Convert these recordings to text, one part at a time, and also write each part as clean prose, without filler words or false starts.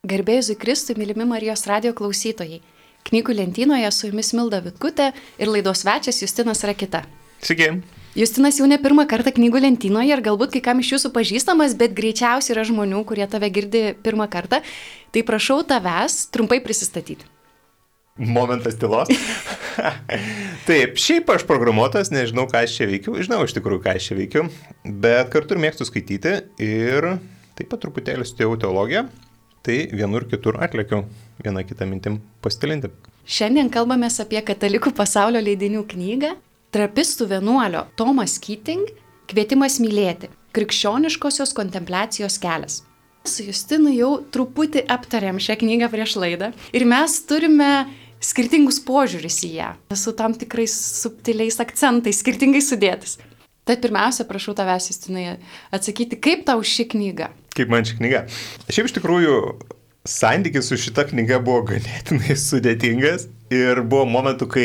Garbėjus Kristui, mylimi Marijos radijo klausytojai. Knygų lentynoje su jumis Milda Vitkutė ir laidos svečias Justinas Rakita. Sveiki. Justinas jau ne pirmą kartą knygų lentynoje ir galbūt kai kam iš jūsų pažįstamas, bet greičiausiai yra žmonių, kurie tave girdi pirmą kartą. Tai prašau tavęs trumpai prisistatyti. Momentas tylos. Taip, šiaip aš programuotas, nežinau, ką aš čia veikiu. Žinau iš tikrųjų, ką aš čia veikiu, bet kartu ir mėgstu skaityti ir taip pat truputėlį studijavau teologiją. Tai vienur kitur atlėkiau vieną kitą mintim pasidalinti. Šiandien kalbamės apie katalikų pasaulio leidinių knygą Trapistų vienuolio Thomas Keating Kvietimas mylėti. Krikščioniškosios kontempliacijos kelias. Su Justinu jau truputį aptarėm šią knygą prieš laidą ir mes turime skirtingus požiūris į ją, su tam tikrais subtiliais akcentais, skirtingai sudėtis. Tad pirmiausia, prašau tavęs, Justinai, atsakyti, kaip tau ši knyga? Kaip man ši knyga? Šiaip iš tikrųjų santykis su šita knyga buvo ganėtinai sudėtingas ir buvo momentų, kai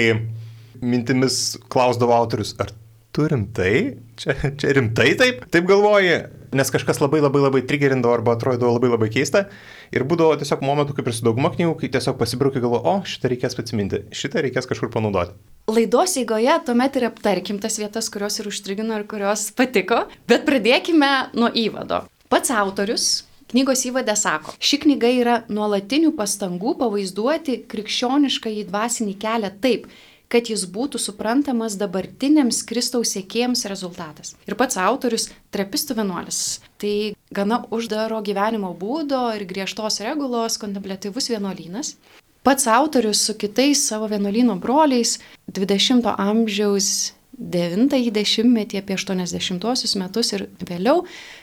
mintimis klausdavo autorius, ar tu rimtai? Čia rimtai taip galvoji? Nes kažkas labai trigerindavo arba atrodydavo labai keista. Ir būdavo tiesiog momentų, kaip ir su dauguma knygų, kai tiesiog pasibraukia galvo, šitą reikės atsiminti, šitą reikės kažkur panaudoti. Laidos eigoje tuomet ir aptarkim tas vietas, kurios ir užstrigino ir kurios patiko, bet pradėkime nuo įvado. Pats autorius knygos įvade sako, ši knyga yra nuolatinių pastangų pavaizduoti krikščioniškąjį dvasinį kelią taip, kad jis būtų suprantamas dabartiniams Kristaus sekėjams rezultatas. Ir pats autorius trapistų vienuolis. Tai gana uždaro gyvenimo būdo ir griežtos regulos kontempliatyvus vienuolynas. Pats autorius su kitais savo vienuolyno broliais 20 amžiaus 9-ąjį dešimtmetį apie 80-osius metus ir vėliau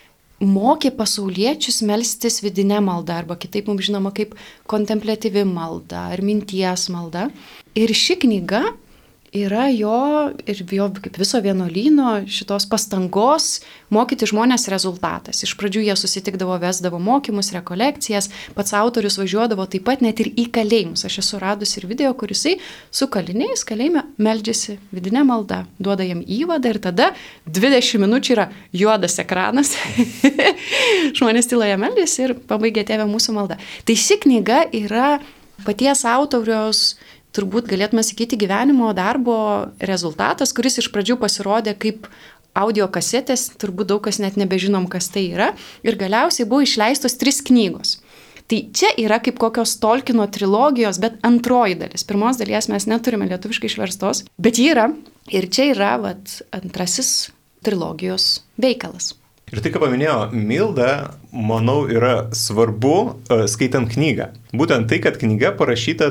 mokė pasauliečius melstis vidinę maldą, arba kitaip mums žinoma kaip kontempliatyvi malda ar minties malda. Ir ši knyga yra jo kaip viso vienuolyno šitos pastangos mokyti žmonės rezultatas. Iš pradžių jie susitikdavo, vesdavo mokymus, rekolekcijas, pats autorius važiuodavo taip pat net ir į kalėjimus. Aš esu radus ir video, kur jisai su kaliniais kalėjime meldžiasi vidinę maldą, duoda jam įvadą ir tada 20 minučių yra juodas ekranas. Žmonės tyloje meldžiasi ir pabaigia Tėve mūsų maldą. Tai ši knyga yra paties autoriaus, turbūt galėtume sakyti, gyvenimo darbo rezultatas, kuris iš pradžių pasirodė kaip audio kasetės, turbūt daug kas net nebežinom, kas tai yra, ir galiausiai buvo išleistos 3 knygos. Tai čia yra kaip kokios Tolkieno trilogijos, bet antroji dalis. Pirmos dalies mes neturime lietuviškai išverstos, bet ji yra, ir čia yra antrasis trilogijos veikalas. Ir tai, ką paminėjo Milda, manau, yra svarbu skaitant knygą. Būtent tai, kad knyga parašyta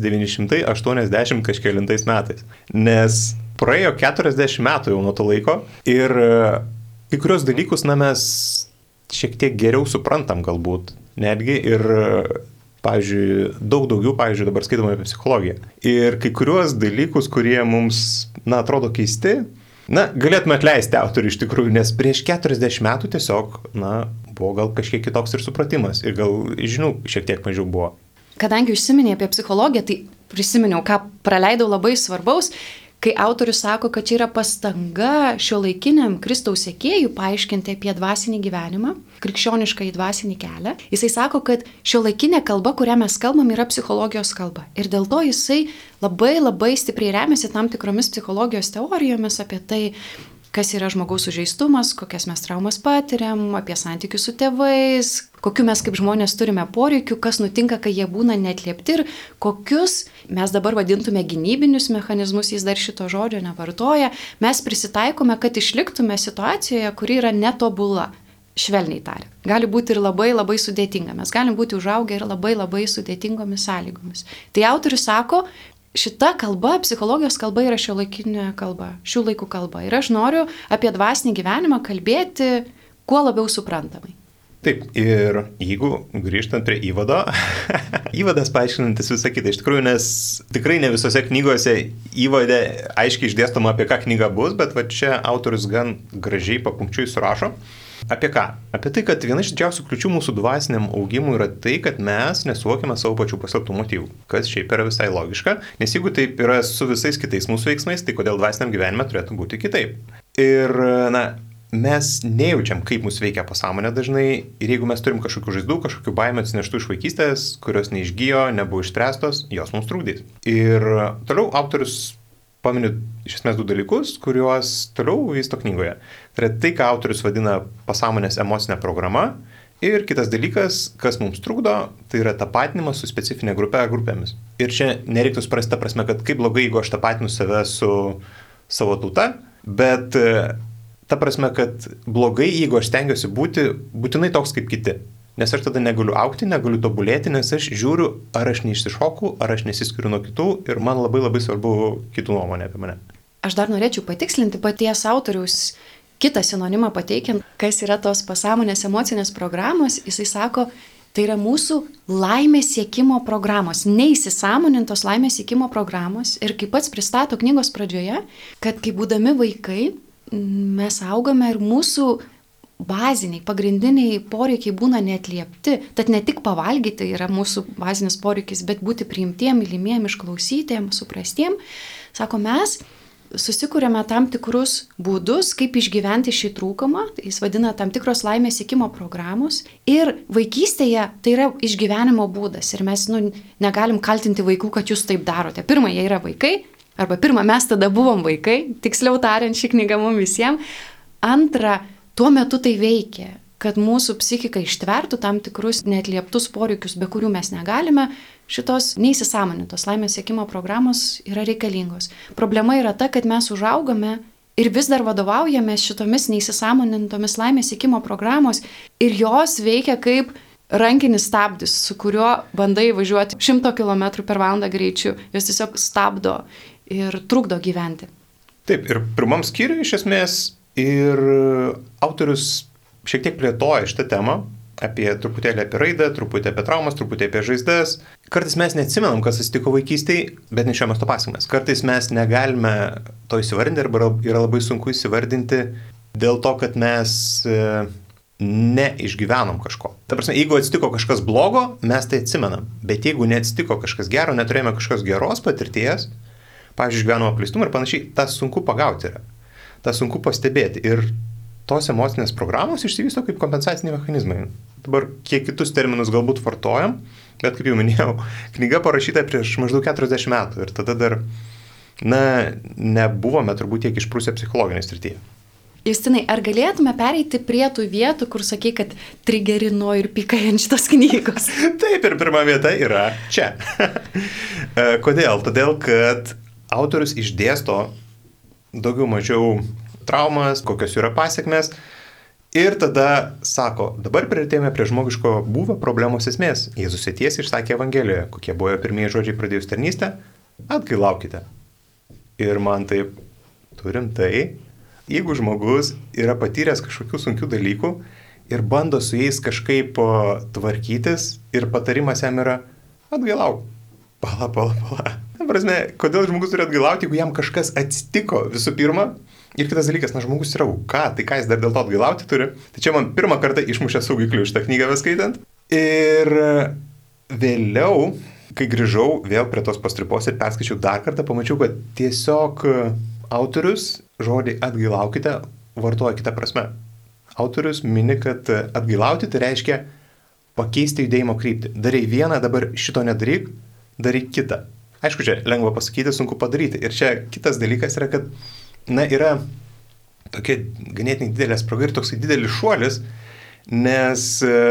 1980 kažkelintais metais. Nes praėjo 40 metų jau nuo to laiko ir kai kurios dalykus mes šiek tiek geriau suprantam galbūt. Netgi ir, pavyzdžiui, daug daugiau, dabar skaitome apie psichologiją. Ir kai kuriuos dalykus, kurie mums, atrodo keisti, galėtume atleisti autorių iš tikrųjų, nes prieš 40 metų tiesiog, buvo gal kažkiek kitoks ir supratimas ir gal žinių šiek tiek mažiau buvo. Kadangi užsiminė apie psichologiją, tai prisiminiau, ką praleidau labai svarbaus, kai autorius sako, kad čia yra pastanga šiuolaikiniam Kristaus sekėjui paaiškinti apie dvasinį gyvenimą, krikščioniškąjį dvasinį kelią. Jisai sako, kad šiuolaikinė kalba, kurią mes kalbam, yra psichologijos kalba. Ir dėl to jisai labai stipriai remiasi tam tikromis psichologijos teorijomis apie tai, kas yra žmogaus sužeistumas, kokias mes traumas patiriam, apie santykius su tėvais, kokiu mes kaip žmonės turime poreikių, kas nutinka, kai jie būna neatliepti ir kokius mes dabar vadintume gynybinius mechanizmus, jis dar šito žodžio nevartoja, mes prisitaikome, kad išliktume situacijoje, kuri yra netobula, švelniai tariant. Gali būti ir labai sudėtinga, mes galim būti užaugę ir labai sudėtingomis sąlygomis. Tai autorius sako, šita kalba, psichologijos kalba yra šiuolaikinė kalba, šių laikų kalba. Ir aš noriu apie dvasinį gyvenimą kalbėti kuo labiau suprantamai. Taip, ir jeigu grįžtant prie įvado, įvadas paaiškinantis visą kitą, iš tikrųjų, nes tikrai ne visose knygose įvade aiškiai išdėstoma, apie ką knyga bus, bet čia autorius gan gražiai papunkčiui surašo. Apie ką? Apie tai, kad viena iš didžiausių kliučių mūsų dvasiniam augimui yra tai, kad mes nesuvokiame savo pačių paslėptų motyvų, kas šiaip yra visai logiška, nes jeigu taip yra su visais kitais mūsų veiksmais, tai kodėl dvasiniam gyvenime turėtų būti kitaip. Ir, mes nejaučiam, kaip mus veikia pasąmonė dažnai ir jeigu mes turim kažkokių žaizdų, kažkokių baimę atsineštų iš vaikystės, kurios neišgijo, nebuvo išspręstos, jos mums trukdys. Ir toliau autorius pamini iš esmės 2 dalykus, kuriuos toliau vysto knygoje. Tai yra tai, ką autorius vadina pasąmonės emocinė programa ir kitas dalykas, kas mums trukdo, tai yra tapatinimas su specifinė grupėmis. Ir čia nereiktų suprasti ta prasme, kad kaip blogai, jeigu aš tapatinu save su savo tauta, bet ta prasme, kad blogai, jeigu aš stengiuosi būti būtinai toks kaip kiti. Nes aš tada negaliu augti, negaliu tobulėti, nes aš žiūriu, ar aš neišsišoku, ar aš nesiskiriu nuo kitų ir man labai labai svarbu kitų nuomonė apie mane. Aš dar norėčiau patikslinti paties autoriaus kitą sinonimą pateikiant, kas yra tos pasąmonės emocinės programos. Jisai sako, tai yra mūsų laimės siekimo programos, neįsisąmonintos laimės siekimo programos. Ir kaip pats pristato knygos pradžioje, kad kai būdami vaikai, mes augame ir mūsų baziniai, pagrindiniai poreikiai būna neatliepti. Tad ne tik pavalgyti yra mūsų bazinis poreikis, bet būti priimtiem, mylimiem, išklausytiem, suprastiem. Sako, mes susikūrėme tam tikrus būdus, kaip išgyventi šį trūkumą. Jis vadina tam tikros laimės siekimo programos. Ir vaikystėje tai yra išgyvenimo būdas. Ir mes negalim kaltinti vaikų, kad jūs taip darote. Pirma, jie yra vaikai. Arba pirma, mes tada buvom vaikai, tiksliau tariant, ši knyga mums visiems. Antra, tuo metu tai veikia, kad mūsų psichika ištvertų tam tikrus neatlieptus poreikius, be kurių mes negalime, šitos neįsisąmonintos laimės siekimo programos yra reikalingos. Problema yra ta, kad mes užaugame ir vis dar vadovaujamės šitomis neįsisąmonintomis laimės siekimo programos ir jos veikia kaip rankinis stabdis, su kuriuo bandai važiuoti 100 km/h greičiu. Jos tiesiog stabdo ir trukdo gyventi. Taip, ir pirmam skyriui iš esmės ir autorius šiek tiek plėtoja šitą temą, truputėlį apie raidą, truputį apie traumas, truputį apie žaizdas. Kartais mes neatsimenam, kas atsitiko vaikystėje, bet nešiojamės to pasekmes. Kartais mes negalime to įsivardinti arba yra labai sunku įsivardinti dėl to, kad mes neišgyvenom kažko. Ta prasme, jeigu atsitiko kažkas blogo, mes tai atsimenam. Bet jeigu neatsitiko kažkas gero, neturėjome kažkokios geros patirties, pavyzdžiui, išgyvenimo apleistumą ir panašiai, tą sunku pagauti yra. Tą sunku pastebėti. Ir tos emocinės programos išsivysto kaip kompensaciniai mechanizmai. Dabar kiek kitus terminus galbūt vartojam, bet kaip jau minėjau, knyga parašyta prieš maždaug 40 metų ir tada dar, nebuvome turbūt tiek išprusę psichologinėje srityje. Justinai, ar galėtume pereiti prie tų vietų, kur sakai, kad trigerino ir pykai ant šitos knygos? Taip, ir pirma vieta yra čia. Kodėl? Todėl, kad autorius išdėsto daugiau mažiau traumas, kokios yra pasekmės ir tada sako, dabar priartėjome prie žmogiško būvio problemos esmės. Jėzus tiesiai išsakė Evangelijoje, kokie buvo jo pirmieji žodžiai pradėjus tarnystę, atgailaukite. Ir man taip, turim tai, jeigu žmogus yra patyręs kažkokių sunkių dalykų ir bando su jais kažkaip tvarkytis ir patarimas jam yra atgailauk. Pala. Ta prasme, kodėl žmogus turi atgailauti, jeigu jam kažkas atsitiko visų pirma? Ir kitas dalykas, žmogus yra auka, tai ką jis dar dėl to atgailauti turi? Tai čia man pirmą kartą išmušė saugiklių šitą knygą beskaitant. Ir vėliau, kai grįžau vėl prie tos pastraipos ir perskaičiau dar kartą, pamačiau, kad tiesiog autorius žodį atgailaukite vartoja kitą prasme. Autorius mini, kad atgailauti tai reiškia pakeisti judėjimo kryptį. Darai vieną, dabar šito nedaryk, daryk kitą. Aišku, čia lengva pasakyti, sunku padaryti. Ir čia kitas dalykas yra, kad yra tokia ganėtinai didelė spraga ir toksai didelis šuolis, nes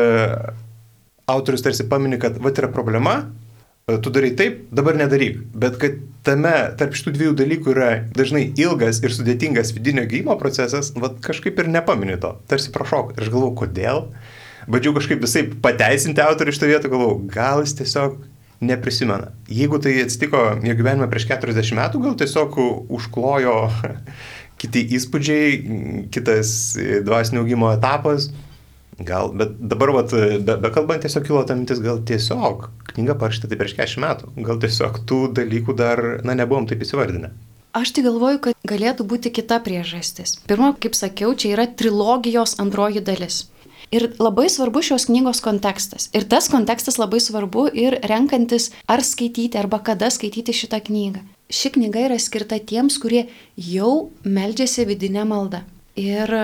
autorius tarsi pamini, kad yra problema, tu darai taip, dabar nedaryk. Bet kad tame tarp šitų dviejų dalykų yra dažnai ilgas ir sudėtingas vidinio gijimo procesas, kažkaip ir nepamini to. Tarsi prašok. Ir aš galvoju, kodėl? Bandžiau kažkaip visai pateisinti autorių šitą vietą, galvoju, gal jis tiesiog neprisimena. Jeigu tai atsitiko jo gyvenime prieš 40 metų, gal tiesiog užklojo kiti įspūdžiai, kitas dvasinio augimo etapas. Gal, bet dabar, bekalbant, tiesiog kilo ta mintis, gal tiesiog knyga parašyta tai prieš 40 metų. Gal tiesiog tų dalykų dar, nebuvom taip įsivardinę. Aš tai galvoju, kad galėtų būti kita priežastis. Pirma, kaip sakiau, čia yra trilogijos antroji dalis. Ir labai svarbu šios knygos kontekstas. Ir tas kontekstas labai svarbu ir renkantis ar skaityti, arba kada skaityti šitą knygą. Ši knyga yra skirta tiems, kurie jau meldžiasi vidinę maldą. Ir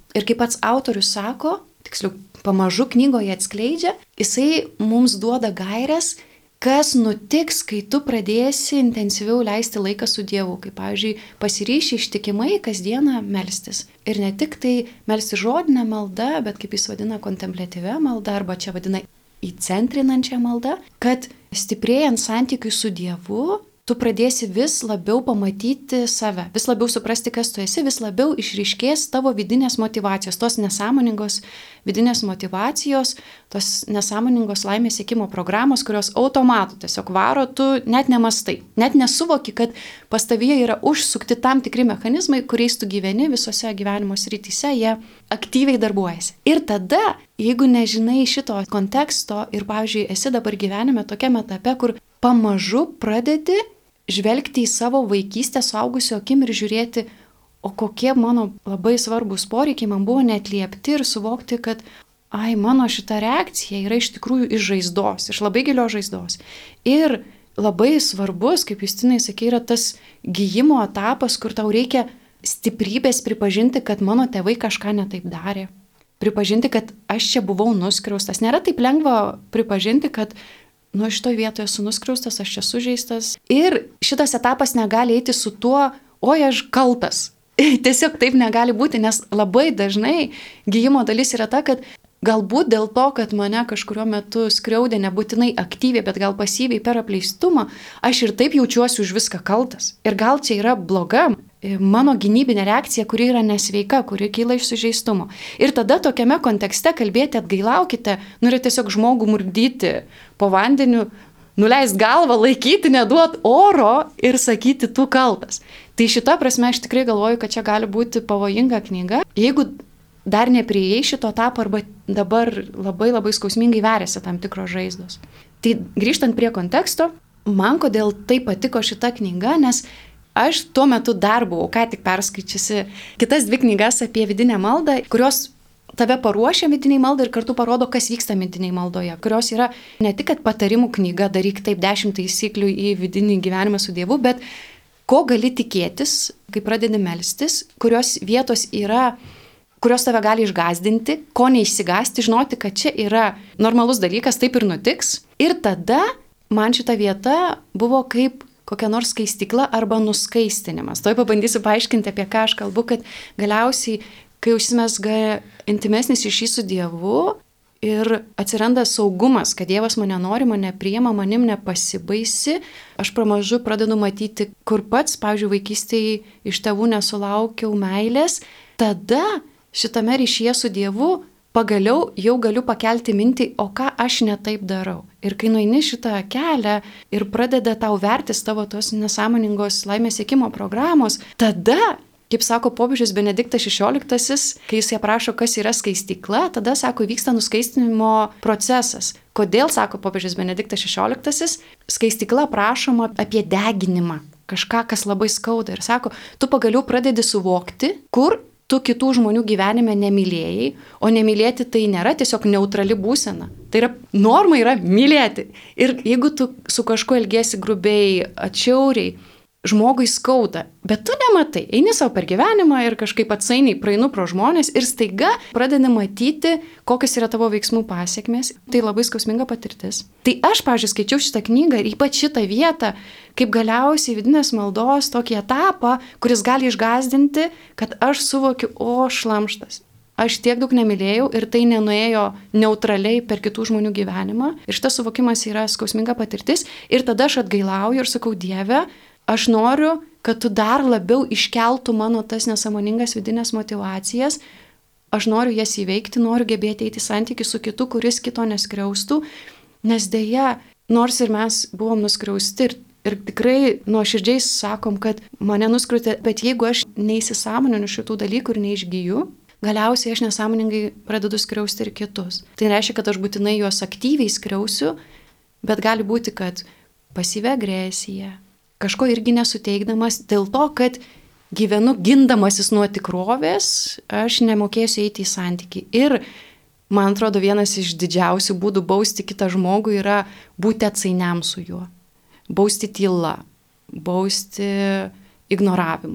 Ir kaip pats autorius sako, tiksliau, pamažu knygoje atskleidžia, jisai mums duoda gairias, kas nutiks, kai tu pradėsi intensyviau leisti laiką su Dievu, kaip, pavyzdžiui, pasiryši ištikimai kasdieną melstis. Ir ne tik tai melsti žodinę maldą, bet kaip jis vadina kontempliatyvę maldą, arba čia vadina įcentrinančią maldą, kad stiprėjant santykiui su Dievu, tu pradėsi vis labiau pamatyti save, vis labiau suprasti, kas tu esi, vis labiau išryškės tavo vidinės motyvacijos, tos nesąmoningos vidinės motyvacijos, tos nesąmoningos laimės siekimo programos, kurios automatu tiesiog varo, tu net nemastai, net nesuvoki, kad pas tavyje yra užsukti tam tikri mechanizmai, kuriais tu gyveni visose gyvenimo srityse, jie aktyviai darbuojasi. Ir tada, jeigu nežinai šito konteksto ir, pavyzdžiui, esi dabar gyvenime tokiame etape, kur pamažu pradedi žvelgti į savo vaikystę suaugusio akim ir žiūrėti, o kokie mano labai svarbus poreikiai man buvo neatliepti ir suvokti, kad mano šita reakcija yra iš tikrųjų iš žaizdos, iš labai gilios žaizdos. Ir labai svarbus, kaip Justinai sakė, yra tas gijimo etapas, kur tau reikia stiprybės pripažinti, kad mano tėvai kažką netaip darė. Pripažinti, kad aš čia buvau nuskriaustas. Nėra taip lengva pripažinti, kad šitoj vietoje esu nuskriaustas, aš čia sužeistas. Ir šitas etapas negali eiti su tuo, aš kaltas. Tiesiog taip negali būti, nes labai dažnai gijimo dalis yra ta, kad galbūt dėl to, kad mane kažkurio metu skriaudė nebūtinai aktyviai, bet gal pasyviai per apleistumą, aš ir taip jaučiuosi už viską kaltas. Ir gal čia yra bloga mano gynybinė reakcija, kuri yra nesveika, kuri kyla iš sužeistumo. Ir tada tokiame kontekste kalbėti atgailaukite, yra tiesiog žmogų murdyti po vandeniu, nuleist galvą, laikyti, neduot oro ir sakyti, tu kaltas. Tai šita prasme aš tikrai galvoju, kad čia gali būti pavojinga knyga. Jeigu dar nepriėjai šito etapo arba dabar labai labai skausmingai veriasi tam tikros žaizdos. Tai grįžtant prie konteksto, man kodėl taip patiko šita knyga, nes aš tuo metu dar buvau, ką tik perskaičiusi kitas 2 knygas apie vidinę maldą, kurios tave paruošia vidiniai maldai ir kartu parodo, kas vyksta vidiniai maldoje, kurios yra ne tik patarimų knyga, daryk taip 10 taisyklių į vidinį gyvenimą su Dievu, bet ko gali tikėtis, kai pradedi melstis, kurios vietos yra, kurios tave gali išgąsdinti, ko neišsigąsti, žinoti, kad čia yra normalus dalykas, taip ir nutiks. Ir tada man šita vieta buvo kaip kokia nors skaistykla arba nuskaistinimas. Toj pabandysiu paaiškinti, apie ką aš kalbu, kad galiausiai, kai užsimesga intimesnis ryšys su Dievu ir atsiranda saugumas, kad Dievas mane nori, mane priima, manim nepasibaisi, aš pamažu pradedu matyti, kur pats, pavyzdžiui, vaikystėje iš tėvų nesulaukiau meilės, tada šitame ryšyje su Dievu pagaliau jau galiu pakelti mintį, o ką aš netaip darau. Ir kai nueini šitą kelią ir pradeda tau vertis tavo tos nesąmoningos laimės siekimo programos, tada, kaip sako popiežius Benediktas XVI, kai jis aprašo, kas yra skaistykla, tada, sako, vyksta nuskaistinimo procesas. Kodėl, sako popiežius Benediktas XVI, skaistykla aprašoma apie deginimą, kažką, kas labai skauda. Ir sako, tu pagaliau pradedi suvokti, kur tu kitų žmonių gyvenime nemylėjai, o nemylėti tai nėra tiesiog neutrali būsena. Tai yra, norma yra mylėti. Ir jeigu tu su kažkuo elgiesi grubiai, atšiauriai, žmogui skauda, bet tu nematai, eini savo per gyvenimą ir kažkaip atsainiai praeinu pro žmonės ir staiga pradedi matyti, kokios yra tavo veiksmų pasiekmės. Tai labai skausminga patirtis. Tai aš, pavyzdžiui, skaičiau šitą knygą ir ypač šitą vietą, kaip galiausiai vidinės maldos tokį etapą, kuris gali išgąsdinti, kad aš suvokiu, šlamštas. Aš tiek daug nemylėjau ir tai nenuėjo neutraliai per kitų žmonių gyvenimą. Ir šitas suvokimas yra skausminga patirtis. Ir tada aš atgailauju ir sakau, Dieve, aš noriu, kad tu dar labiau iškeltų mano tas nesąmoningas vidinės motivacijas. Aš noriu jas įveikti, noriu gebėti eiti į santykį su kitu, kuris kito neskriaustų. Nes dėja, nors ir mes buvom nuskriausti ir tikrai nuoširdžiai sakom, kad mane nuskriautė, bet jeigu aš neįsisąmoninu šitų dalykų ir neišgyju, galiausiai aš nesąmoningai pradedu skriausti ir kitus. Tai reiškia, kad aš būtinai juos aktyviai skriausiu, bet gali būti, kad pasyvi agresija, kažko irgi nesuteikdamas, dėl to, kad gyvenu gindamasis nuo tikrovės, aš nemokėsiu eiti į santykį. Ir man atrodo, vienas iš didžiausių būdų bausti kitą žmogų yra būti atsainiam su juo. Bausti tyla, bausti ignoravimu.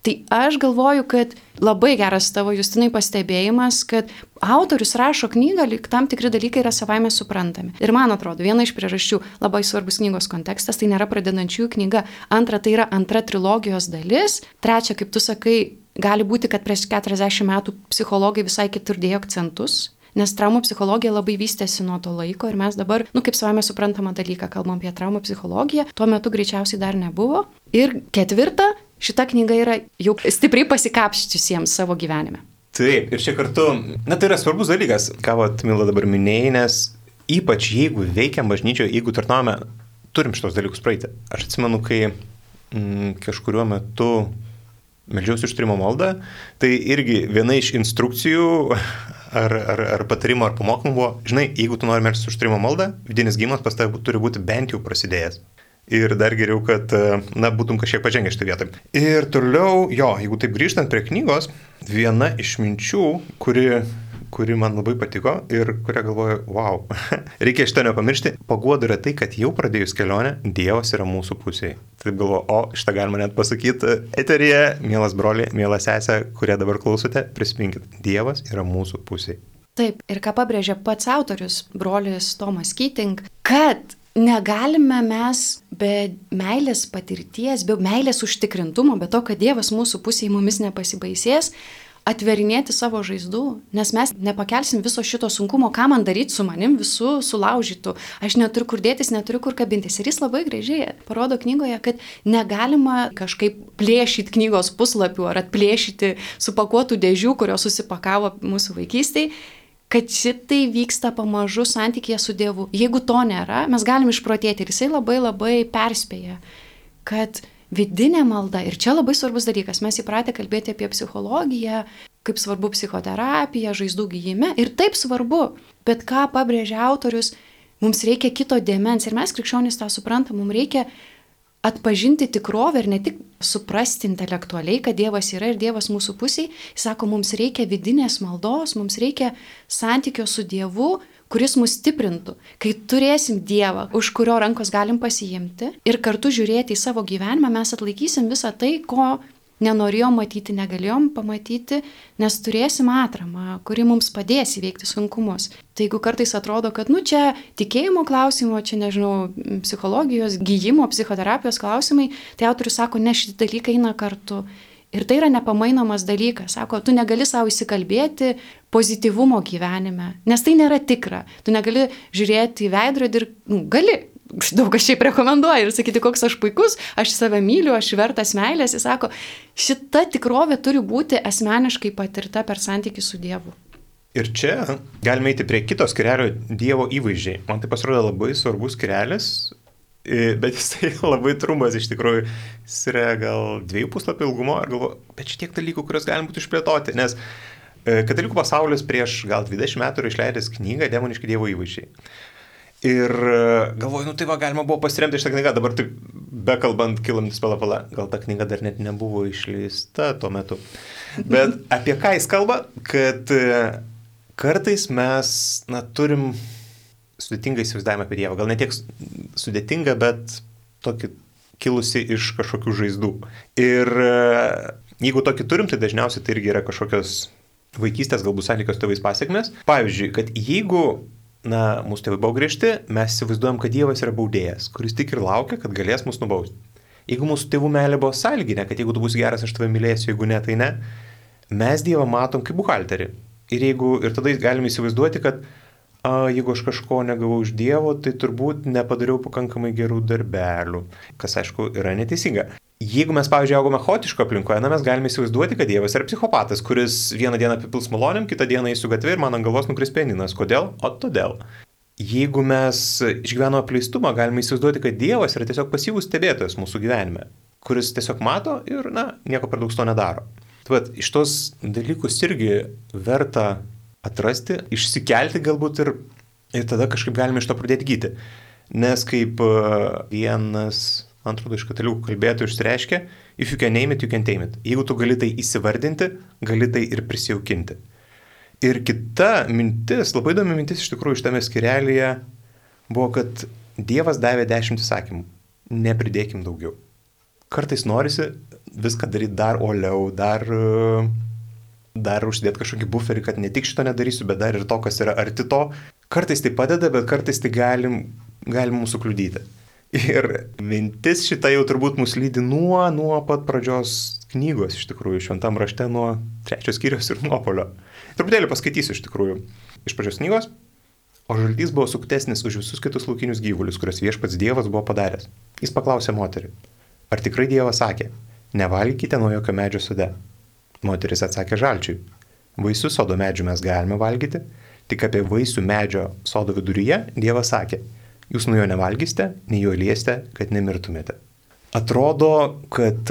Tai aš galvoju, kad labai geras tavo, Justinai, pastebėjimas, kad autorius rašo knygą, lyg tam tikri dalykai yra savaime suprantami. Ir man atrodo, viena iš priežasčių labai svarbus knygos kontekstas, tai nėra pradedančiųjų knyga. Antra, tai yra antra trilogijos dalis. Trečia, kaip tu sakai, gali būti, kad prieš 40 metų psichologai visai kitur dėjo akcentus. Nes traumų psichologija labai vystėsi nuo to laiko ir mes dabar, kaip savame suprantama dalyką, kalbam apie traumų psichologiją, tuo metu greičiausiai dar nebuvo. Ir ketvirta, šita knyga yra jau stipriai pasikapščiusiems savo gyvenime. Taip, ir čia kartu, tai yra svarbus dalykas, ką Milda dabar minėjai, nes ypač jeigu veikiam bažnyčioje, jeigu tarnaujame, turim šitos dalykus praeiti. Aš atsimenu, kai kažkuriuo metu meldžiausi užtarimo maldą, tai irgi viena iš instrukcijų ar patarimo ar pamokymų buvo, žinai, jeigu tu nori melstis užtarimo maldą, vidinis gymas pas tave turi būti bent jau prasidėjęs. Ir dar geriau, kad, būtum kažkiek pažengę šitą vietą. Ir toliau, jeigu taip grįžtant prie knygos, viena iš minčių, kuri man labai patiko ir kurią galvoju, wow, reikia šitą nepamiršti, paguoda yra tai, kad jau pradėjus kelionę, Dievas yra mūsų pusėje. Taip galvoju, šitą galima net pasakyti eteryje, mielas broli, mielas sesė, kurie dabar klausote, prisiminkit, Dievas yra mūsų pusėje. Taip, ir ką pabrėžia pats autorius, brolis Tomas Keating, kad negalime mes be meilės patirties, be meilės užtikrintumo, be to, kad Dievas mūsų pusėje mumis nepasibaisės, atverinėti savo žaizdų, nes mes nepakelsim viso šito sunkumo, ką man daryti su manim, visų sulaužytų. Aš neturiu kur dėtis, neturiu kur kabintis. Ir jis labai gražiai parodo knygoje, kad negalima kažkaip plėšyti knygos puslapių ar atplėšyti supakuotų dėžių, kurios susipakavo mūsų vaikystėje, kad šitai vyksta pamažu santykėje su Dievu. Jeigu to nėra, mes galim išprotėti. Ir jisai labai labai perspėja, kad vidinė malda, ir čia labai svarbus dalykas, mes įpratę kalbėti apie psichologiją, kaip svarbu psichoterapija, žaizdų gyjime, ir taip svarbu, bet ką pabrėžia autorius, mums reikia kito dėmens, ir mes krikščionys tą suprantam, mums reikia atpažinti tikrovę ir ne tik suprasti intelektualiai, kad Dievas yra ir Dievas mūsų pusėje, jis sako, mums reikia vidinės maldos, mums reikia santykio su Dievu, kuris mus stiprintų. Kai turėsim Dievą, už kurio rankos galim pasiimti ir kartu žiūrėti į savo gyvenimą, mes atlaikysim visą tai, ko nenorėjom matyti, negalėjom pamatyti, nes turėsim atramą, kuri mums padės įveikti sunkumus. Tai jeigu kartais atrodo, kad čia tikėjimo klausimo, čia nežinau, psichologijos, gyjimo, psichoterapijos klausimai, tai autorius sako, ne, šitie dalykai eina kartu. Ir tai yra nepamainomas dalykas. Sako, tu negali savo įsikalbėti pozityvumo gyvenime, nes tai nėra tikra. Tu negali žiūrėti į veidrodį ir gali. Daug aš šiaip rekomenduoju ir sakyti, koks aš puikus, aš save myliu, aš vertas meilės. Jis sako, šita tikrovė turi būti asmeniškai patirta per santykį su Dievu. Ir čia galime eiti prie kito skyrelio Dievo įvaizdžiai. Man tai pasirodė labai svarbus skyrelis, bet jisai labai trumpas iš tikrųjų. Jis yra gal 2 puslapių ilgumo ir galvoju, bet šitiek dalykų, kurios galim būtų išplėtoti, nes katalikų pasaulis prieš gal 20 metų yra išleidęs knygą Demoniški Dievo įvaizdžiai. Ir galvoju, tai galima buvo pasiremti šitą knygą, dabar taip bekalbant kilantis pala, gal ta knyga dar net nebuvo išleista tuo metu. Bet apie ką jis kalba, kad kartais mes turim sudėtingą įsivaizdavimą apie Dievą. Gal ne tiek sudėtingą, bet tokį kilusi iš kažkokių žaizdų. Ir jeigu tokį turim, tai dažniausiai tai irgi yra kažkokios vaikystės, galbūt santykios tėvais pasiekmes. Pavyzdžiui, kad jeigu mūsų tėvai buvo griežti, mes įsivaizduojam, kad Dievas yra baudėjas, kuris tik ir laukia, kad galės mus nubausti. Jeigu mūsų tėvų meilė buvo sąlyginė, kad jeigu tu būsi geras, aš tave mylėsiu, jeigu ne, tai ne, mes Dievą matom kaip buhalterį. Ir tada galime įsivaizduoti, kad jeigu aš kažko negavau iš Dievo, tai turbūt nepadariau pakankamai gerų darbelių, kas aišku yra neteisinga. Jeigu mes, pavyzdžiui, augome chaotiško aplinkoje, mes galime įsivaizduoti, kad Dievas yra psichopatas, kuris vieną dieną apipils malonėm, kitą dieną eisiu gatvę ir man ant galvos nukris pianinas. Kodėl? O todėl. Jeigu mes išgyvenome apleistumą, galime įsivaizduoti, kad Dievas yra tiesiog pasyvus stebėtojas mūsų gyvenime, kuris tiesiog mato ir, nieko per daug to nedaro. Tad iš tos dalykus irgi verta atrasti, išsikelti galbūt ir tada kažkaip galime iš to pradėti gyti. Nes kaip vienas, man atrodo, iš katalikų kalbėtojų išsireiškia, if you can name it, you can tame it. Jeigu tu gali tai įsivardinti, gali tai ir prisijaukinti. Ir kita mintis, labai įdomi mintis iš tikrųjų šitame skyrelyje, buvo, kad Dievas davė 10 įsakymų. Nepridėkim daugiau. kartais norisi viską daryti dar oliau, dar užsidėti kažkokį buferį, kad ne tik šito nedarysiu, bet dar ir to, kas yra arti to. Kartais tai padeda, bet kartais tai gali mūsų kliudyti. Ir mintis šita jau turbūt mus lydi nuo pat pradžios knygos, iš tikrųjų, šventam rašte nuo 3 skyriaus ir nuopolio. Truputėlį paskaitysiu iš tikrųjų. Iš pradžios knygos. O žaltys buvo suktesnis už visus kitus laukinius gyvulius, kuriuos viešpats Dievas buvo padaręs. Jis paklausė moterį, ar tikrai Dievas sakė, nevalgykite nuo jokio medžio sode. Moteris atsakė žalčiui, vaisių sodo medžių mes galime valgyti, tik apie vaisių medžio sodo viduryje Dievas sakė, jūs nuo jo nevalgysite, nei jo liesite, kad nemirtumėte. Atrodo, kad,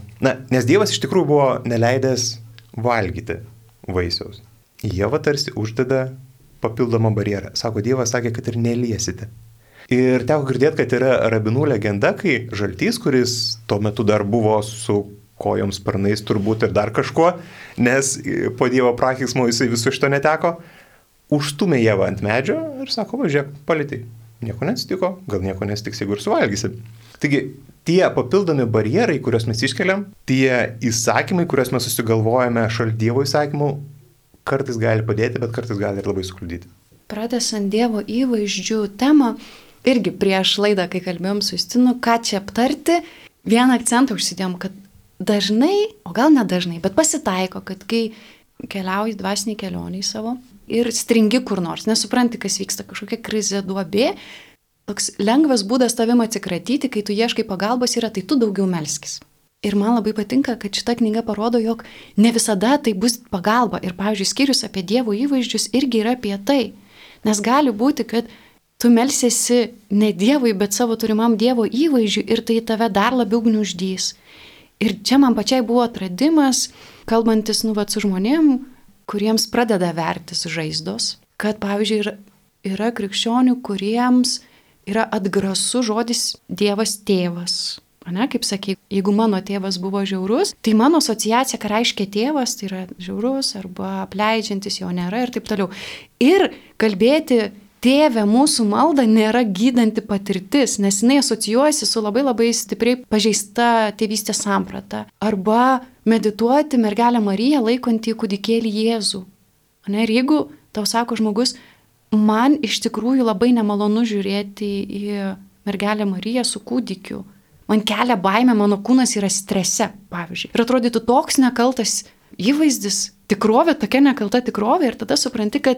nes Dievas iš tikrųjų buvo neleidęs valgyti vaisiaus. Ieva tarsi uždeda papildomą barjerą. Sako, Dievas sakė, kad ir neliesite. Ir teko girdėti, kad yra rabinų legenda, kai žaltys, kuris tuo metu dar buvo su kojom sparnais turbūt ir dar kažkuo, nes po Dievo prakeiksmo jisai viso šito neteko, užstumė Ievą ant medžio ir sako, važiuok, palitai. Nieko neatsitiko, gal nieko nesitiks, jeigu ir suvalgysi. Taigi, tie papildomi barjerai, kuriuos mes iškeliam, tie įsakymai, kuriuos mes susigalvojame šalia Dievo įsakymų, kartais gali padėti, bet kartais gali ir labai sukliudyti. Pratęsant Dievo įvaizdžių temą, irgi prieš laidą, kai kalbėjom su Justinu, ką čia aptarti, vieną akcentą užsidėjom, kad dažnai, o gal nedažnai, bet pasitaiko, kad kai keliauji dvasiniai kelioniai savo ir stringi kur nors, nesupranti, kas vyksta, kažkokia krizė, duobė, toks lengvas būdas tavim atsikratyti, kai tu ieškai pagalbos yra, tai tu daugiau melskis. Ir man labai patinka, kad šita knyga parodo, jog ne visada tai bus pagalba. Ir, pavyzdžiui, skyrius apie Dievo įvaizdžius irgi yra apie tai. Nes gali būti, kad tu melsiesi ne Dievui, bet savo turimam Dievo įvaizdžiui ir tai tave dar labiau gniuždys. Ir čia man pačiai buvo atradimas, kalbantis su žmonėm, kuriems pradeda vertis žaizdos, kad, pavyzdžiui, yra krikščionių, kuriems yra atgrasu žodis Dievas tėvas. Ane, kaip sakė, jeigu mano tėvas buvo žiaurus, tai mano asociacija, ką reiškia tėvas, tai yra žiaurus arba apleidžiantis, jo nėra ir taip toliau. Ir kalbėti tėvę mūsų maldą nėra gydanti patirtis, nes jinai asocijuojasi su labai labai stipriai pažeista tėvystės samprata. Arba medituoti mergelę Mariją laikantį kūdikėlį Jėzų. Ane, ir jeigu tau sako žmogus, man iš tikrųjų labai nemalonu žiūrėti į mergelę Mariją su kūdikiu, man kelia baimė, mano kūnas yra strese, pavyzdžiui. Ir atrodytų toks nekaltas įvaizdis, tikrovė, tokia nekalta tikrovė ir tada supranti, kad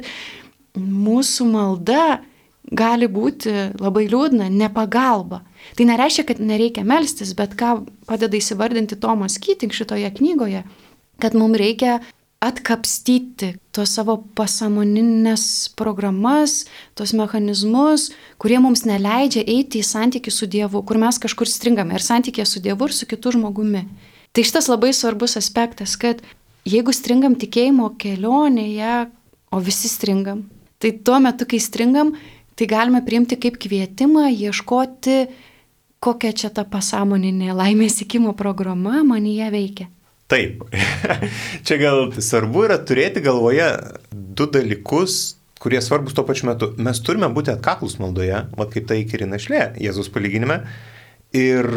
mūsų malda gali būti labai liūdna, nepagalba. Tai nereiškia, kad nereikia melstis, bet ką padeda įsivardinti Tomas Keating šitoje knygoje, kad mums reikia atkapstyti tos savo pasąmoninės programas, tos mechanizmus, kurie mums neleidžia eiti į santykį su Dievu, kur mes kažkur stringame ir santykė su Dievu ir su kitu žmogumi. Tai šitas labai svarbus aspektas, kad jeigu stringam tikėjimo kelionėje, o visi stringam, tai tuo metu, kai stringam, tai galime priimti kaip kvietimą ieškoti, kokia čia ta pasąmoninė laimės siekimo programa manyje veikia. Taip. Čia gal svarbu yra turėti galvoje du dalykus, kurie svarbus tuo pačiu metu. Mes turime būti atkaklus maldoje, kaip tai įkyri našlė Jėzus palyginime. Ir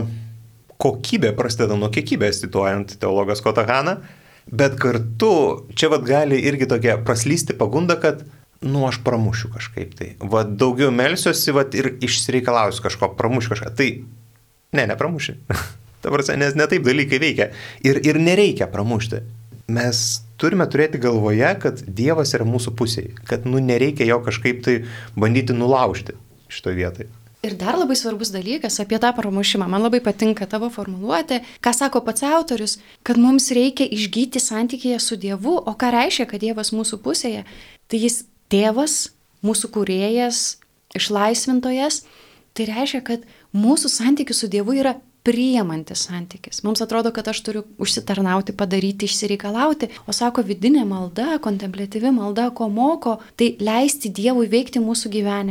kokybė prasideda nuo kiekybės, cituojant teologą Scottą Hahną. Bet kartu čia gali irgi tokia praslysti pagunda, kad aš pramušiu kažkaip tai. Daugiau melsiuosi ir išsireikalausiu kažko, pramušiu kažką. Tai nepramuši. Nes ne taip dalykai veikia. Ir nereikia pramušti. Mes turime turėti galvoje, kad Dievas yra mūsų pusėje. Kad nereikia jo kažkaip tai bandyti nulaužti šitoje vietoje. Ir dar labai svarbus dalykas apie tą pramušimą. Man labai patinka tavo formuluotė, ką sako pats autorius, kad mums reikia išgyti santykėje su Dievu. O ką reiškia, kad Dievas mūsų pusėje? Tai jis tėvas, mūsų kūrėjas, išlaisvintojas. Tai reiškia, kad mūsų santykis su Dievu yra priimantis santykis. Mums atrodo, kad aš turiu užsitarnauti, padaryti, išsireikalauti, o sako vidinė malda, kontempliatyvi malda, ko moko, tai leisti Dievui veikti mūsų gyvenime. Ir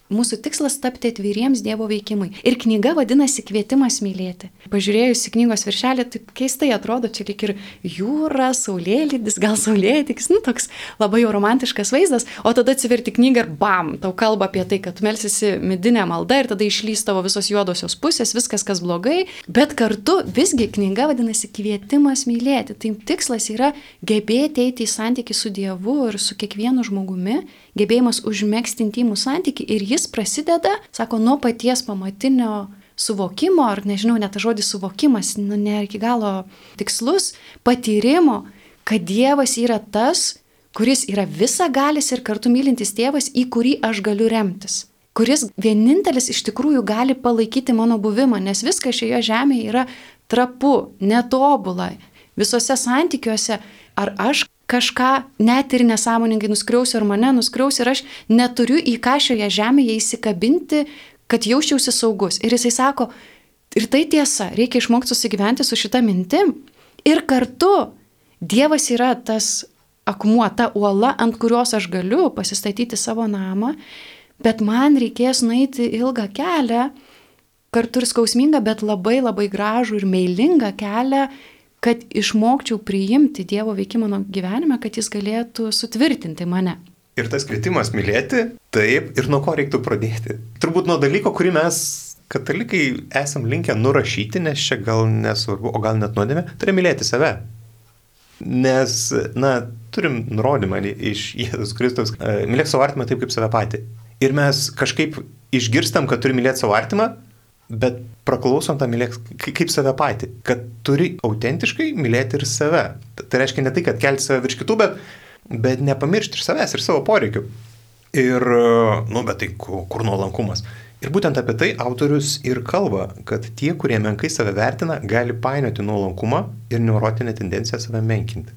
Mūsų tikslas tapti atviriems Dievo veikimui. Ir knyga vadinasi Kvietimas mylėti. Pažiūrėjus į knygos viršelį, taip keistai atrodo, čia lyg ir jūra, saulėlydis, gal saulėtekis, toks labai jau romantiškas vaizdas, o tada atsiverti knygą ir bam, tau kalba apie tai, kad tu melsisi midinę maldą ir tada išlys tavo visos juodosios pusės, viskas, kas blogai, bet kartu visgi knyga vadinasi Kvietimas mylėti. Tai tikslas yra gebėti eiti į santykį su Dievu ir su kiekvienu žmogumi, gebėjimas užmegzti intymų santykį ir jis prasideda, sako, nuo paties pamatinio suvokimo, ar nežinau, net žodis suvokimas, ne iki galo tikslus, patyrimo, kad Dievas yra tas, kuris yra visagalis ir kartu mylintis tėvas, į kurį aš galiu remtis, kuris vienintelis iš tikrųjų gali palaikyti mano buvimą, nes viskas šioje žemėje yra trapu, netobula, visose santykiuose, ar aš kažką net ir nesąmoningai nuskriausiu, ar mane nuskriausiu ir aš neturiu į ką šioje žemėje įsikabinti, kad jausčiausi saugus. Ir jisai sako, ir tai tiesa, reikia išmokti susigyventi su šita mintim. Ir kartu Dievas yra tas akmuo, ta uola, ant kurios aš galiu pasistatyti savo namą, bet man reikės nueiti ilgą kelią, kartu ir skausmingą, bet labai labai gražų ir meilingą kelią, kad išmokčiau priimti Dievo veikimą mano gyvenime, kad jis galėtų sutvirtinti mane. Ir tas kvietimas mylėti, taip, ir nuo ko reiktų pradėti. Turbūt nuo dalyko, kurį mes, katalikai, esam linkę nurašyti, nes čia gal nesvarbu, o gal net nuodėmė, tai yra mylėti save. Nes, turim nurodymą iš Jėzus Kristaus, mylėk savo artimą taip, kaip save patį. Ir mes kažkaip išgirstam, kad turi mylėti savo artimą, bet praklausom tą mylėk kaip save patį, kad turi autentiškai mylėti ir save. Tai reiškia ne tai, kad kelti save virš kitų, bet nepamiršti ir savęs, ir savo poreikių. Ir, bet tai kur nuolankumas? Ir būtent apie tai autorius ir kalba, kad tie, kurie menkai save vertina, gali painioti nuolankumą ir neurotinę tendenciją save menkinti.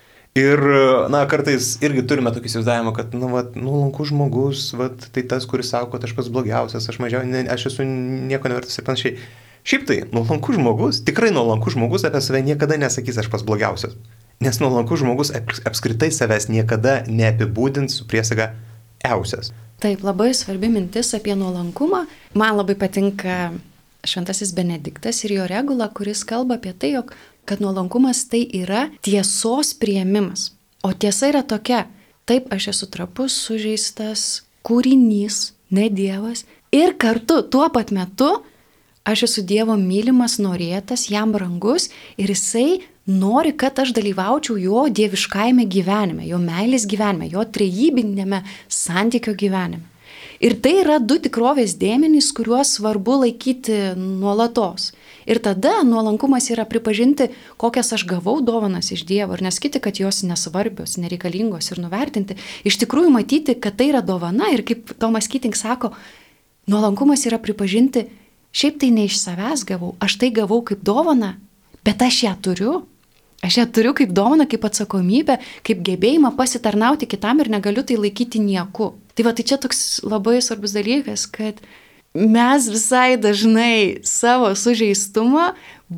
Ir, kartais irgi turime tokį įsivaizdavimą, kad, nuolankus žmogus, tai tas, kuris sako, kad aš pats blogiausias, aš esu nieko nevertas ir panašiai. Šiaip tai, nuolankus žmogus, tikrai nuolankus žmogus apie save niekada nesakys, aš pats blogiausias. Nes nuolankus žmogus apskritai savęs niekada neapibūdins su priesaga eusias. Taip, labai svarbi mintis apie nuolankumą. Man labai patinka Šventasis Benediktas ir jo regula, kuris kalba apie tai, jog kad nuolankumas tai yra tiesos priėmimas. O tiesa yra tokia, taip aš esu trapus, sužeistas, kūrinys, ne Dievas. Ir kartu tuo pat metu aš esu Dievo mylimas, norėtas, jam brangus ir jisai nori, kad aš dalyvaučiau jo dieviškajame gyvenime, jo meilės gyvenime, jo trejybinėme santykio gyvenime. Ir tai yra du tikrovės dėmenys, kuriuos svarbu laikyti nuolatos. Ir tada nuolankumas yra pripažinti, kokias aš gavau dovanas iš Dievo ir neskiti, kad jos nesvarbios, nereikalingos ir nuvertinti. Iš tikrųjų matyti, kad tai yra dovana ir kaip Tomas Keating sako, nuolankumas yra pripažinti, šiaip tai ne iš savęs gavau, aš tai gavau kaip dovana, bet aš ją turiu. Aš ją turiu kaip dovaną, kaip atsakomybę, kaip gebėjimą pasitarnauti kitam ir negaliu tai laikyti nieku. Tai čia toks labai svarbus dalykas, kad mes visai dažnai savo sužeistumą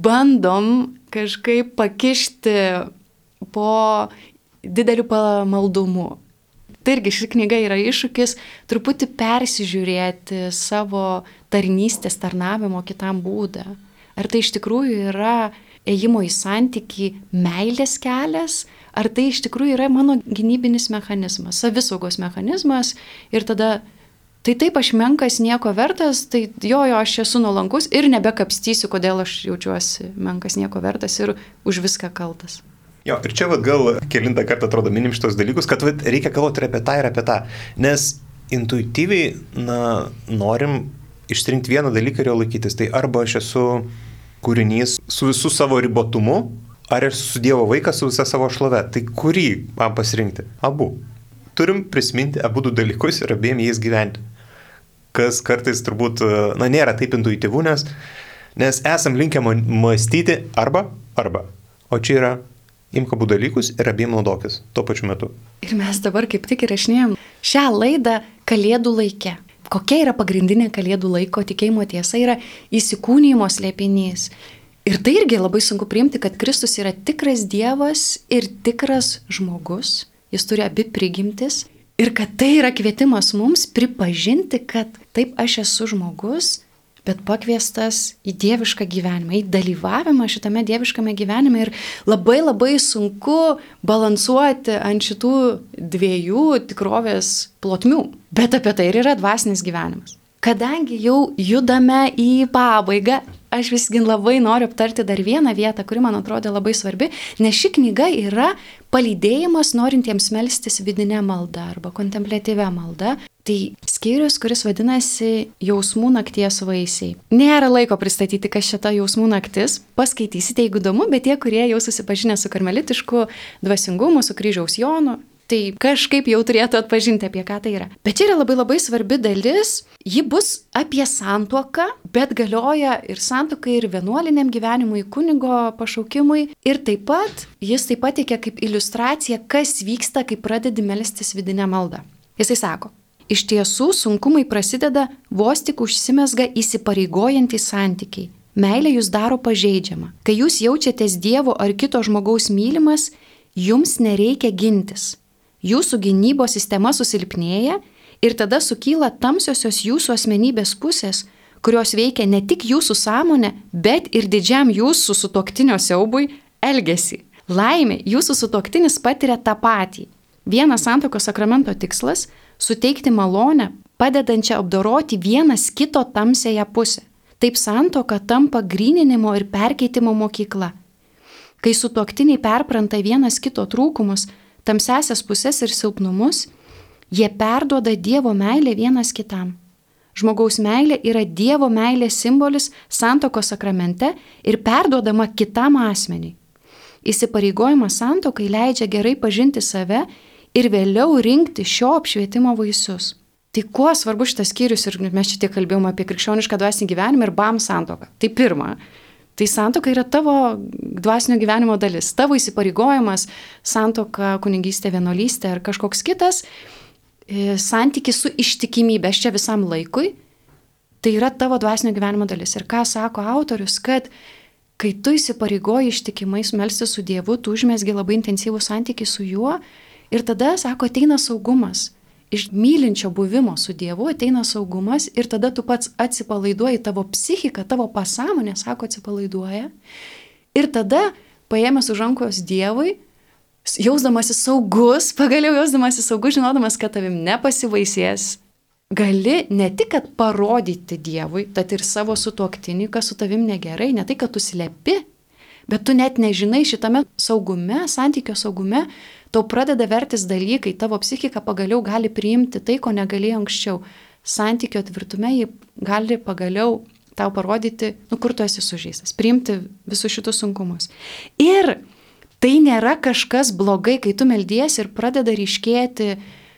bandom kažkaip pakišti po dideliu pamaldumu. Tai irgi ši knyga yra iššūkis truputį persižiūrėti savo tarnystės tarnavimo kitam būdą. Ar tai iš tikrųjų yra ėjimo į santykį meilės kelias, ar tai iš tikrųjų yra mano gynybinis mechanizmas, savisaugos mechanizmas ir tada tai taip aš menkas nieko vertas, tai jo aš esu nuolankus ir nebekapstysiu, kodėl aš jaučiuosi menkas nieko vertas ir už viską kaltas. Jo, ir čia gal kelintą kartą atrodo minim šitos dalykus, kad reikia galvoti ir apie tą, nes intuityviai norim išsirinkti vieną dalyką ir jo laikytis. Tai arba aš esu kūrinys su visų savo ribotumu, ar esu Dievo vaikas su visa savo šlove. Tai kurį man pasirinkti? Abu. Turim prisiminti abu du dalykus ir abiem jais gyventi. Kas kartais turbūt, nėra taip intuityvu, nes esam linkę mąstyti arba. O čia yra imk abu dalykus ir abiem naudokis tuo pačiu metu. Ir mes dabar kaip tik įrašinėjom šią laidą Kalėdų laike. Kokia yra pagrindinė Kalėdų laiko tikėjimo tiesa? Yra įsikūnijimo slėpinys. Ir tai irgi labai sunku priimti, kad Kristus yra tikras Dievas ir tikras žmogus. Jis turi abi prigimtis. Ir kad tai yra kvietimas mums pripažinti, kad taip aš esu žmogus, bet pakviestas į dievišką gyvenimą, į dalyvavimą šitame dieviškame gyvenime. Ir labai labai sunku balansuoti ant šitų dviejų tikrovės plotmių. Bet apie tai ir yra dvasinis gyvenimas. Kadangi jau judame į pabaigą, aš visgi labai noriu aptarti dar vieną vietą, kuri man atrodė labai svarbi, nes ši knyga yra palydėjimas norintiems melstis vidinę maldą arba kontempliatyvę maldą. Tai skyrius, kuris vadinasi Jausmų nakties vaisiai. Nėra laiko pristatyti, kas šita jausmų naktis. Paskaitysite, jeigu įdomu, bet tie, kurie jau susipažinę su karmelitišku dvasingumu, su kryžiaus Jonu, tai kažkaip jau turėtų atpažinti, apie ką tai yra. Bet čia yra labai labai svarbi dalis. Ji bus apie santuoką, bet galioja ir santuokai, ir vienuoliniam gyvenimui, kunigo pašaukimui. Ir taip pat jis taip pateikia kaip iliustraciją, kas vyksta, kai pradedi melstis vidinę maldą. Jisai sako, iš tiesų sunkumai prasideda vos tik užsimezga įsipareigojantys santykiai. Meilė jūs daro pažeidžiamą. Kai jūs jaučiatės Dievo ar kito žmogaus mylimas, jums nereikia gintis. Jūsų gynybos sistema susilpnėja ir tada sukyla tamsiosios jūsų asmenybės pusės, kurios veikia ne tik jūsų sąmonę, bet ir didžiam jūsų sutuoktinio siaubui elgesį. Laimė, jūsų sutuoktinis patiria tą patį. Vienas santuokos sakramento tikslas – suteikti malonę, padedančią apdoroti vienas kito tamsiąją pusę. Taip santuoka tampa gryninimo ir perkeitimo mokykla. Kai sutuoktiniai perpranta vienas kito trūkumus, tamsiasias pusės ir silpnumus, jie perduoda Dievo meilę vienas kitam. Žmogaus meilė yra Dievo meilės simbolis santuokos sakramente ir perduodama kitam asmeniui. Įsipareigojimas santuokai leidžia gerai pažinti save ir vėliau rinkti šio apšvietimo vaisius. Tai kuo svarbu šitas skyrius, ir mes čia tiek kalbėjome apie krikščionišką dvasinį gyvenimą ir santuoką. Tai pirma, tai santuoka yra tavo dvasinio gyvenimo dalis, tavo įsipareigojimas, santuoka, kunigystė, vienuolystė ar kažkoks kitas santykis su ištikimybė, aš čia visam laikui, tai yra tavo dvasinio gyvenimo dalis. Ir ką sako autorius, kad kai tu įsipareigoji ištikimai melstis su Dievu, tu užmesgi labai intensyvų santykį su juo ir tada, sako, ateina saugumas. Iš mylinčio buvimo su Dievu ateina saugumas ir tada tu pats atsipalaiduoji, tavo psichika, tavo pasąmonė, sako, atsipalaiduoja. Ir tada, paėmęs už rankos Dievui, jausdamasi saugus, pagaliau jausdamasi saugus, žinodamas, kad tavim nepasivaisės, gali ne tik, kad parodyti Dievui, tad ir savo sutuoktinį, kas su tavim negerai, ne tai, kad tu slepi, bet tu net nežinai šitame saugume, santykio saugume, tau pradeda vertis dalykai, tavo psichika pagaliau gali priimti tai, ko negalėjo anksčiau. Santykio tvirtume jį gali pagaliau tau parodyti, kur tu esi sužeistas, priimti visus šitus sunkumus. Ir tai nėra kažkas blogai, kai tu meldiesi ir pradeda ryškėti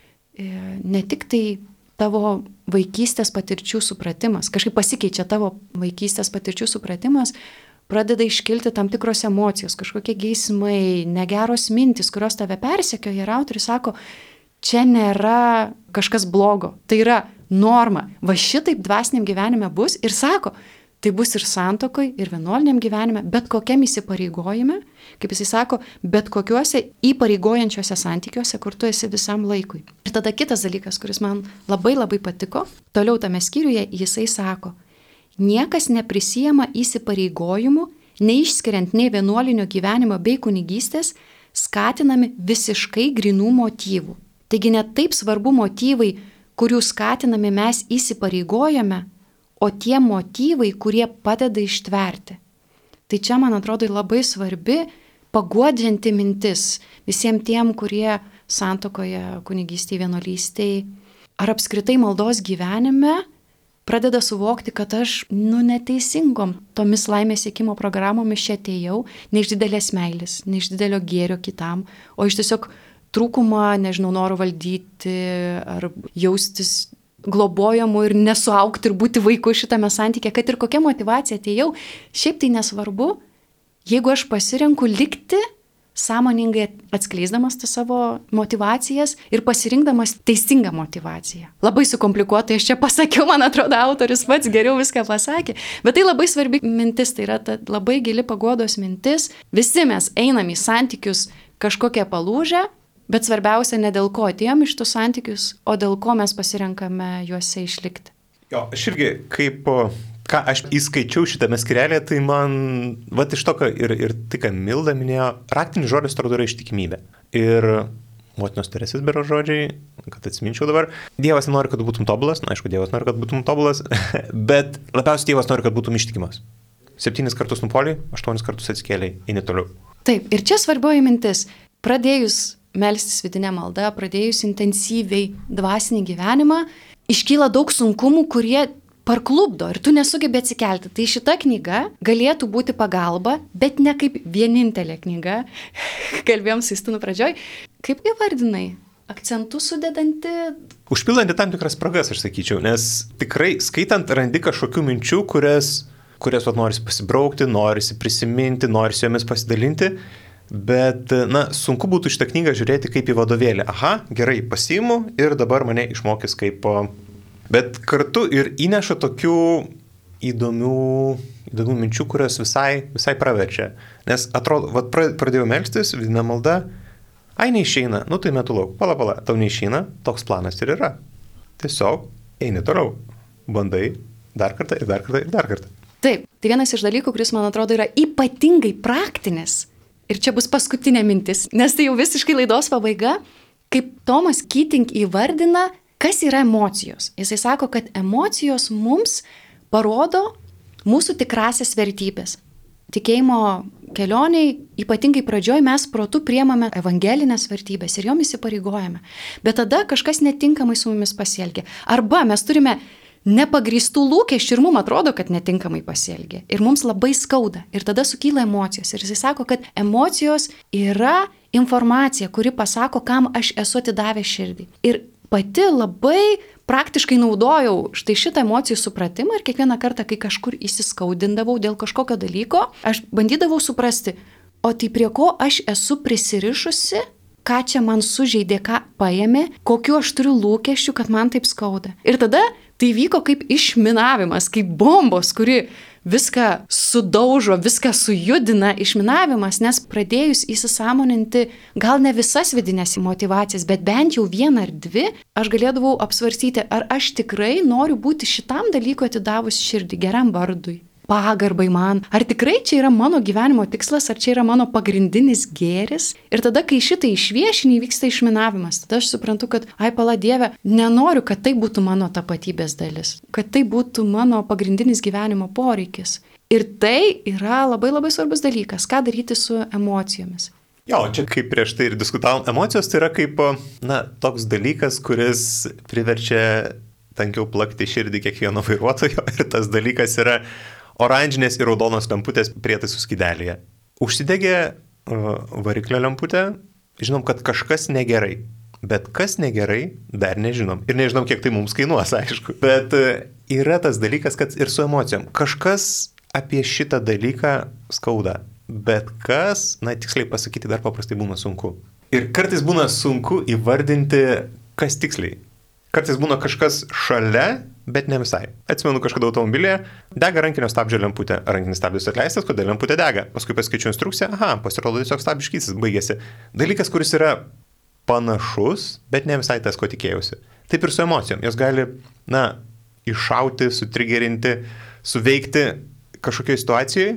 ne tik tai tavo vaikystės patirčių supratimas, kažkaip pasikeičia tavo vaikystės patirčių supratimas, pradeda iškilti tam tikros emocijos, kažkokie geismai, negeros mintis, kurios tave persekioja, ir autorius sako, čia nėra kažkas blogo, tai yra norma, va šitaip dvasiniam gyvenime bus, ir sako, tai bus ir santuokoj, ir vienuoliniam gyvenime, bet kokiam įsipareigojime, kaip jisai sako, bet kokiuose įpareigojančiuose santykiuose, kur tu esi visam laikui. Ir tada kitas dalykas, kuris man labai labai patiko, toliau tame skyriuje jisai sako, niekas neprisijama įsipareigojimų, neišskiriant nei vienuolinio gyvenimo bei kunigystės, skatinami visiškai grinų motyvų. Taigi net taip svarbu motyvai, kurių skatinami mes įsipareigojame, o tie motyvai, kurie padeda ištverti. Tai čia, man atrodo, labai svarbi paguodžianti mintis visiems tiem, kurie santuokoje, kunigystėje, vienuolystėje ar apskritai maldos gyvenime pradeda suvokti, kad aš, neteisingom tomis laimės siekimo programomis čia atėjau, ne iš didelės meilės, ne iš didelio gėrio kitam, o iš tiesiog trūkumo, noro valdyti ar jaustis globojamu ir nesuaugti ir būti vaiku šitame santykė, kad ir kokia motyvacija atėjau, šiaip tai nesvarbu, jeigu aš pasirenku likti sąmoningai atskleisdamas tas savo motivacijas ir pasirinkdamas teisingą motivaciją. Labai sukomplikuotai aš čia pasakiau, man atrodo, autorius pats geriau viską pasakė, bet tai labai svarbi mintis, tai yra ta labai gili paguodos mintis. Visi mes einam į santykius kažkokią palūžę, Bet svarbiausia ne dėl ko atėjom iš tų santykius, o dėl ko mes pasirenkame juose išlikti. Jo, aš irgi ką aš įskaičiau šitame skirelėje, tai man, iš to, ir tai, ką Milda minėjo, raktinis žodis atrodo yra ištikimybė. Ir motinos Teresės berods žodžiai, kad atsiminčiau dabar, Dievas nori, kad būtum tobulas, aišku, Dievas nori, kad būtum tobulas, bet labiausiai Dievas nori, kad būtum ištikimas. 7 kartus nupoliai, 8 kartus atsikėliai, eini toliau. Taip, ir čia svarbioji mintis. Pradėjus melstis vidinę maldą, pradėjus intensyviai dvasinį gyvenimą, iškyla daug sunkumų, kurie parklubdo ir tu nesugebi atsikelti. Tai šita knyga galėtų būti pagalba, bet ne kaip vienintelė knyga. Kalbėjom su Justinu pradžioj. Kaip įvardinai? Akcentų sudedanti? Užpildanti tam tikras spragas, aš sakyčiau, nes tikrai skaitant randi kažkokių minčių, kurias norisi pasibraukti, norisi prisiminti, norisi jomis pasidalinti. Bet, sunku būtų šitą knygą žiūrėti kaip į vadovėlį. Aha, gerai, pasiimu ir dabar mane išmokys kaip... Bet kartu ir įneša tokių įdomių minčių, kurios visai praverčia. Nes atrodo, pradėjau melstis, vidinė malda, neišeina, tai metu lauk, pala, tau neišeina, toks planas ir yra. Tiesiog eini toliau, bandai dar kartą ir dar kartą ir dar kartą. Taip, tai vienas iš dalykų, kuris man atrodo yra ypatingai praktinis. Ir čia bus paskutinė mintis, nes tai jau visiškai laidos pabaiga, kaip Tomas Keating įvardina, kas yra emocijos. Jisai sako, kad emocijos mums parodo mūsų tikrasias vertybės. Tikėjimo kelioniai, ypatingai pradžioj, mes protu priemame evangelinės vertybės ir jomis įpareigojame. Bet tada kažkas netinkamai su mumis pasielgia. Arba mes turime nepagrįstų lūkesčių ir mums atrodo, kad netinkamai pasielgia. Ir mums labai skauda. Ir tada sukyla emocijos. Ir jisai sako, kad emocijos yra informacija, kuri pasako, kam aš esu atidavęs širdį. Ir pati labai praktiškai naudojau štai šitą emocijų supratimą ir kiekvieną kartą, kai kažkur įsiskaudindavau dėl kažkokio dalyko, aš bandydavau suprasti, o tai prie ko aš esu prisirišusi, ką čia man sužeidė, ką paėmė, kokiu aš turiu lūkesčių, kad man taip skauda. Ir tada tai vyko kaip išminavimas, kaip bombos, kuri viską sudaužo, viską sujudina, išminavimas, nes pradėjus įsisąmoninti gal ne visas vidinės motivacijas, bet bent jau 1 ar 2, aš galėdavau apsvarstyti, ar aš tikrai noriu būti šitam dalykui atidavus širdį, geram vardui, pagarbai man, ar tikrai čia yra mano gyvenimo tikslas, ar čia yra mano pagrindinis gėris. Ir tada, kai šitai išviešini, vyksta išminavimas. Tada aš suprantu, kad, pala Dieve, nenoriu, kad tai būtų mano tapatybės dalis, kad tai būtų mano pagrindinis gyvenimo poreikis. Ir tai yra labai labai svarbus dalykas, ką daryti su emocijomis. Jo, čia kaip prieš tai ir diskutavom, emocijos tai yra kaip, toks dalykas, kuris priverčia tankiau plakti širdį kiekvieno vairuotojo ir tas dalykas yra oranžinės ir raudonos lemputės prietaisų skydelėje. Užsidegė variklio lemputė, žinom, kad kažkas negerai, bet kas negerai, dar nežinom. Ir nežinom, kiek tai mums kainuos, aišku. Bet yra tas dalykas, kad ir su emocijom. Kažkas apie šitą dalyką skauda, bet kas, tiksliai pasakyti, dar paprastai būna sunku. Ir kartais būna sunku įvardinti, kas tiksliai. Kartais būna kažkas šalia, bet ne visai. Atsimenu, kažkada automobilėje dega rankinio stabdžio lemputė. Rankinis stabdis atleistas, kodėl lemputė dega. Paskui paskaičiu instrukciją, pasirodo tiesiog stabdžiškysis baigėsi. Dalykas, kuris yra panašus, bet ne visai tas, ko tikėjausi. Taip ir su emocijom. Jos gali, iššauti, sutrigerinti, suveikti kažkokioje situacijoje,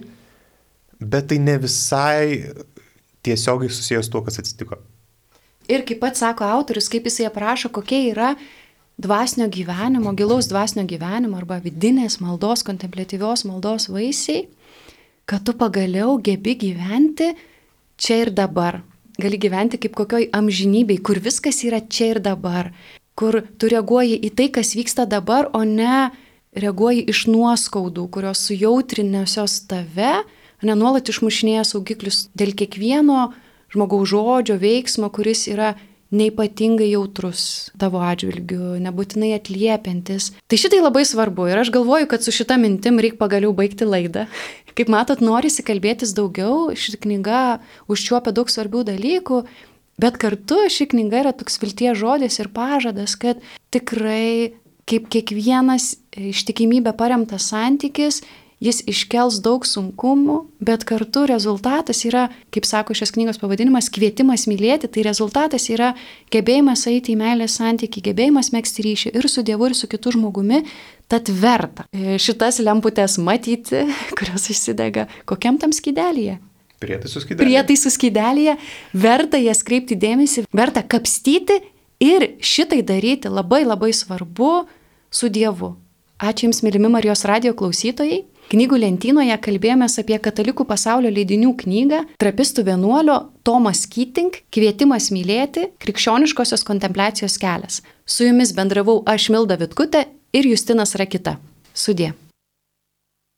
bet tai ne visai tiesiogiai susijęs tuo, kas atsitiko. Ir kaip pats sako autorius, kaip jisai aprašo, kokie yra dvasinio gyvenimo, gilaus dvasinio gyvenimo arba vidinės maldos, kontempliatyvios maldos vaisiai, kad tu pagaliau gebi gyventi čia ir dabar. Gali gyventi kaip kokioj amžinybei, kur viskas yra čia ir dabar, kur tu reaguoji į tai, kas vyksta dabar, o ne reaguoji iš nuoskaudų, kurios sujautrinėsios tave, nuolat išmušinėja saugiklius dėl kiekvieno žmogaus žodžio, veiksmo, kuris yra neipatingai jautrus tavo atžvilgiu, nebūtinai atliepiantis. Tai šitai labai svarbu ir aš galvoju, kad su šita mintim reikia pagaliau baigti laidą. Kaip matot, norisi kalbėtis daugiau, ši knyga užčiuopia daug svarbių dalykų, bet kartu ši knyga yra toks vilties žodis ir pažadas, kad tikrai kaip kiekvienas ištikimybė paremtas santykis, jis iškels daug sunkumų, bet kartu rezultatas yra, kaip sako šios knygos pavadinimas, kvietimas mylėti, tai rezultatas yra gebėjimas eiti į meilės santykį, gebėjimas megzti ryšį ir su Dievu, ir su kitu žmogumi, tad verta šitas lemputės matyti, kurios išsidega kokiam tam skydelyje. Prietaisų skydelyje, verta jas kreipti dėmesį, verta kapstyti ir šitai daryti labai labai svarbu su Dievu. Ačiū Jums, mylimi Marijos radijo klausytojai. Knygų lentynoje kalbėjomės apie katalikų pasaulio leidinių knygą Trapistų vienuolio Tomas Keating Kvietimas mylėti – krikščioniškosios kontempliacijos kelias. Su Jumis bendravau aš, Milda Vitkutė, ir Justinas Rakita. Sudie.